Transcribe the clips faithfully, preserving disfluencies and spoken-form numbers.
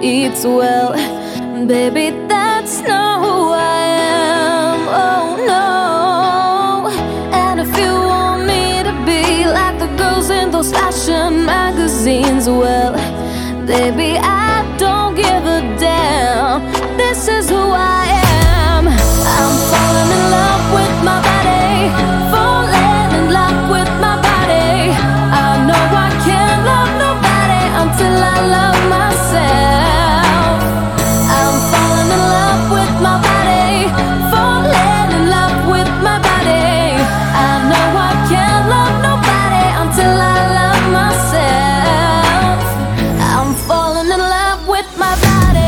eats well. Baby, that's not who I am. Oh no. And if you want me to be like the girls in those fashion magazines, well, baby, I don't give a damn. This is who I am. I'm falling in love with my body, falling in love with my body. I know I can't love nobody until I love myself. I'm falling in love with my body, falling in love with my body. I know I can't love nobody until I love myself. I'm falling in love with my body.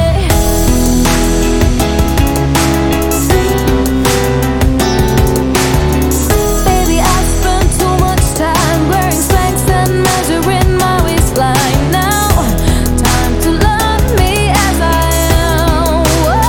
Baby, I spend too much time wearing Spanx and measuring my waistline. Now, time to love me as I am.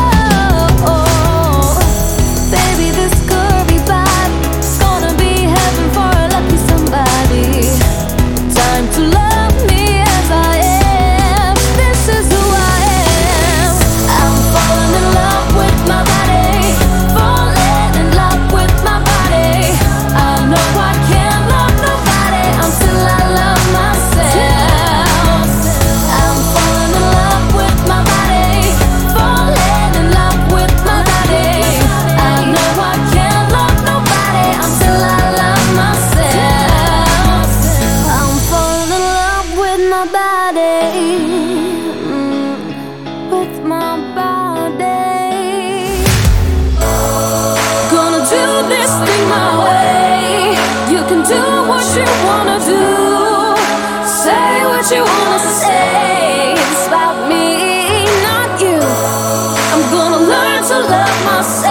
Whoa. Baby, this curvy vibe is gonna be heaven for a lucky somebody. Time to love me as I am. This is who I am. I'm falling in love with my body, falling in love with my body. I know I can't love nobody until I love myself. I'm falling in love with my body, falling in love with my body. I know I can't love nobody until I love myself. I'm falling in love with my body, mm, with my body. Gonna do this thing my way. You can do what you wanna do, say what you wanna say. It's about me, not you. I'm gonna learn to love myself.